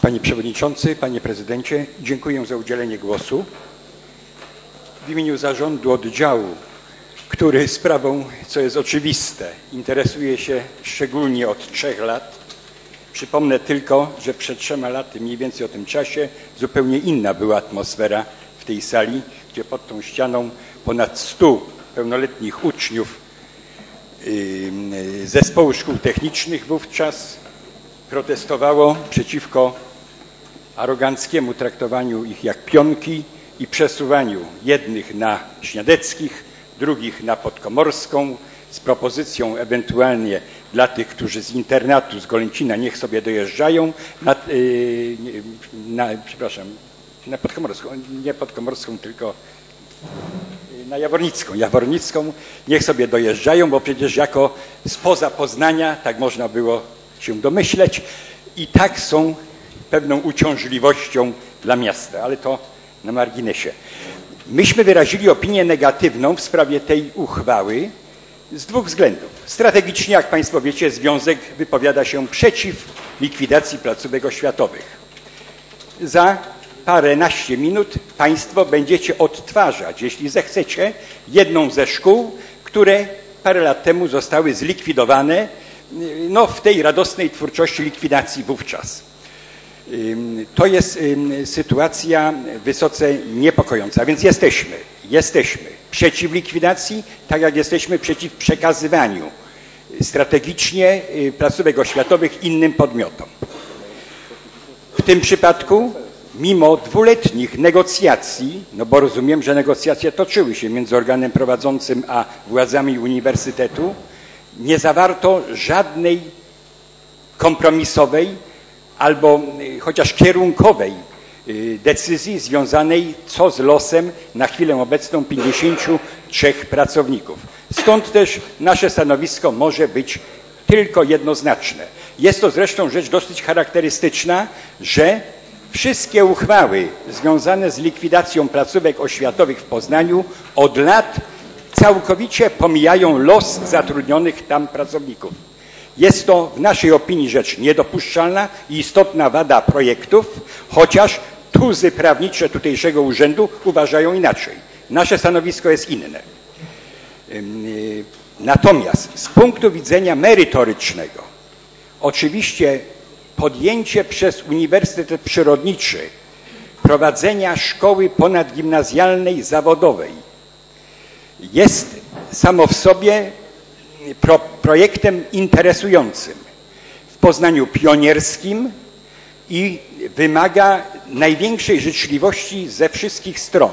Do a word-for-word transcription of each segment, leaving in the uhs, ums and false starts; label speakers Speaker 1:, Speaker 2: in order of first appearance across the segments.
Speaker 1: Panie Przewodniczący, Panie Prezydencie, dziękuję za udzielenie głosu. W imieniu zarządu oddziału, który sprawą, co jest oczywiste, interesuje się szczególnie od trzech lat. Przypomnę tylko, że przed trzema laty, mniej więcej o tym czasie, zupełnie inna była atmosfera w tej sali, gdzie pod tą ścianą ponad stu pełnoletnich uczniów yy, zespołu szkół technicznych wówczas protestowało przeciwko aroganckiemu traktowaniu ich jak pionki i przesuwaniu jednych na Śniadeckich, drugich na Podkomorską, z propozycją ewentualnie dla tych, którzy z internatu, z Golęcina niech sobie dojeżdżają na, yy, na przepraszam, na Podkomorską, nie Podkomorską, tylko na Jawornicką. Jawornicką niech sobie dojeżdżają, bo przecież jako spoza Poznania, tak można było się domyśleć, i tak są pewną uciążliwością dla miasta, ale to na marginesie. Myśmy wyrazili opinię negatywną w sprawie tej uchwały z dwóch względów. Strategicznie, jak Państwo wiecie, Związek wypowiada się przeciw likwidacji placówek oświatowych. Za paręnaście minut Państwo będziecie odtwarzać, jeśli zechcecie, jedną ze szkół, które parę lat temu zostały zlikwidowane, no, w tej radosnej twórczości likwidacji wówczas. To jest sytuacja wysoce niepokojąca, a więc jesteśmy, jesteśmy przeciw likwidacji, tak jak jesteśmy przeciw przekazywaniu strategicznie placówek oświatowych innym podmiotom. W tym przypadku, mimo dwuletnich negocjacji, no bo rozumiem, że negocjacje toczyły się między organem prowadzącym a władzami uniwersytetu, nie zawarto żadnej kompromisowej albo chociaż kierunkowej decyzji związanej co z losem na chwilę obecną pięćdziesięciu trzech pracowników. Stąd też nasze stanowisko może być tylko jednoznaczne. Jest to zresztą rzecz dosyć charakterystyczna, że wszystkie uchwały związane z likwidacją placówek oświatowych w Poznaniu od lat całkowicie pomijają los zatrudnionych tam pracowników. Jest to w naszej opinii rzecz niedopuszczalna i istotna wada projektów, chociaż tuzy prawnicze tutejszego urzędu uważają inaczej. Nasze stanowisko jest inne. Natomiast z punktu widzenia merytorycznego, oczywiście podjęcie przez Uniwersytet Przyrodniczy prowadzenia szkoły ponadgimnazjalnej zawodowej jest samo w sobie pro, projektem interesującym, w Poznaniu pionierskim i wymaga największej życzliwości ze wszystkich stron.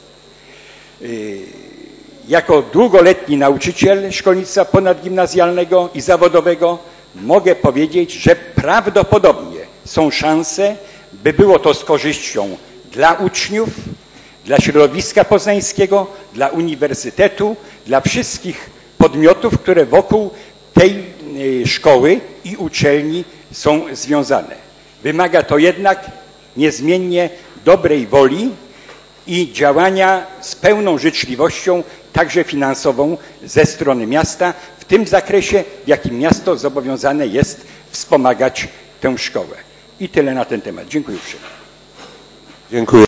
Speaker 1: Jako długoletni nauczyciel szkolnictwa ponadgimnazjalnego i zawodowego mogę powiedzieć, że prawdopodobnie są szanse, by było to z korzyścią dla uczniów, dla środowiska poznańskiego, dla uniwersytetu, dla wszystkich podmiotów, które wokół tej szkoły i uczelni są związane. Wymaga to jednak niezmiennie dobrej woli i działania z pełną życzliwością, także finansową, ze strony miasta, w tym zakresie, w jakim miasto zobowiązane jest wspomagać tę szkołę. I tyle na ten temat. Dziękuję uprzejmie.
Speaker 2: Dziękuję.